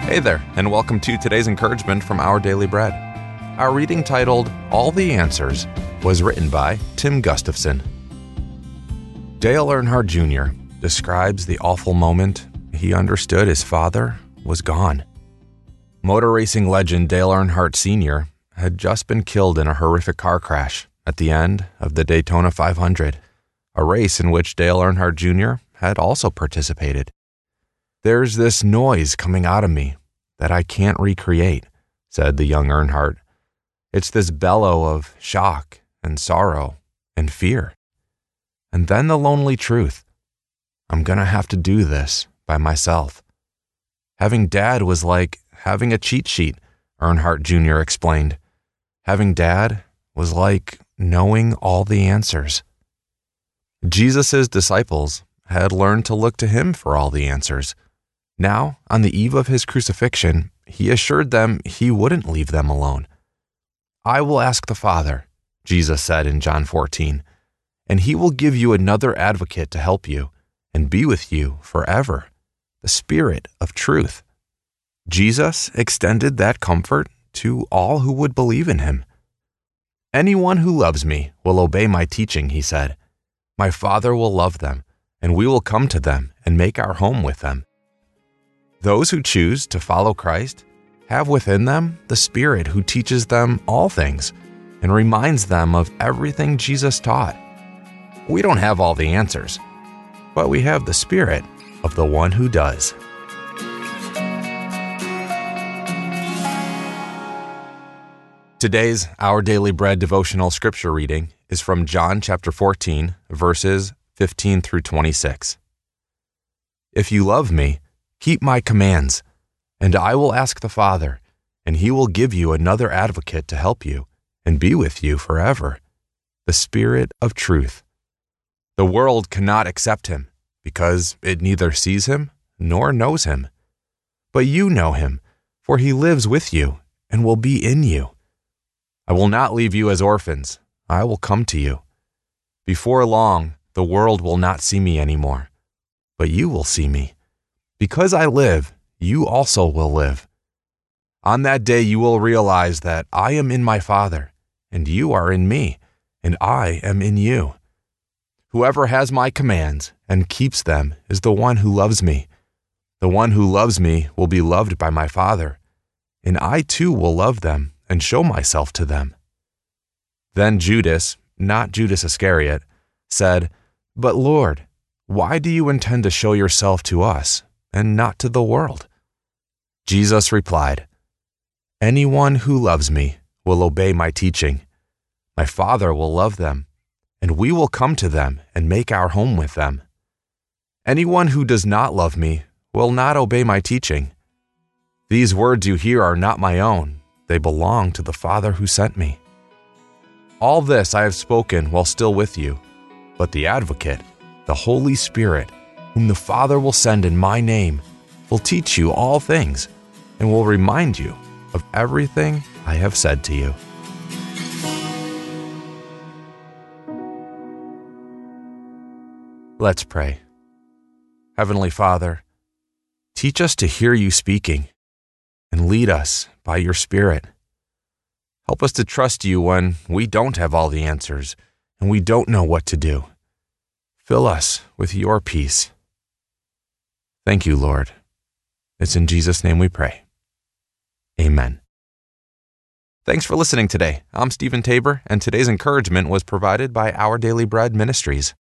Hey there, and welcome to today's encouragement from Our Daily Bread. Our reading titled, All the Answers, was written by Tim Gustafson. Dale Earnhardt Jr. describes the awful moment he understood his father was gone. Motor racing legend Dale Earnhardt Sr. had just been killed in a horrific car crash at the end of the Daytona 500, a race in which Dale Earnhardt Jr. had also participated. "There's this noise coming out of me that I can't recreate," said the young Earnhardt. "It's this bellow of shock and sorrow and fear. And then the lonely truth. I'm going to have to do this by myself." Having Dad was like having a cheat sheet, Earnhardt Jr. explained. Having Dad was like knowing all the answers. Jesus' disciples had learned to look to him for all the answers. Now, on the eve of his crucifixion, he assured them he wouldn't leave them alone. "I will ask the Father," Jesus said in John 14, "and he will give you another advocate to help you and be with you forever, the Spirit of truth." Jesus extended that comfort to all who would believe in him. "Anyone who loves me will obey my teaching," he said. "My Father will love them, and we will come to them and make our home with them." Those who choose to follow Christ have within them the Spirit who teaches them all things and reminds them of everything Jesus taught. We don't have all the answers, but we have the Spirit of the one who does. Today's Our Daily Bread devotional scripture reading is from John chapter 14, verses 15 through 26. "If you love me, keep my commands, and I will ask the Father, and he will give you another advocate to help you and be with you forever, the Spirit of truth. The world cannot accept him because it neither sees him nor knows him. But you know him, for he lives with you and will be in you. I will not leave you as orphans. I will come to you. Before long, the world will not see me anymore, but you will see me. Because I live, you also will live. On that day you will realize that I am in my Father, and you are in me, and I am in you. Whoever has my commands and keeps them is the one who loves me. The one who loves me will be loved by my Father, and I too will love them and show myself to them." Then Judas, not Judas Iscariot, said, "But Lord, why do you intend to show yourself to us and not to the world?" Jesus replied, "Anyone who loves me will obey my teaching. My Father will love them, and we will come to them and make our home with them. Anyone who does not love me will not obey my teaching. These words you hear are not my own. They belong to the Father who sent me. All this I have spoken while still with you, but the Advocate, the Holy Spirit, whom the Father will send in my name, will teach you all things and will remind you of everything I have said to you." Let's pray. Heavenly Father, teach us to hear you speaking and lead us by your Spirit. Help us to trust you when we don't have all the answers and we don't know what to do. Fill us with your peace. Thank you, Lord. It's in Jesus' name we pray. Amen. Thanks for listening today. I'm Stephen Tabor, and today's encouragement was provided by Our Daily Bread Ministries.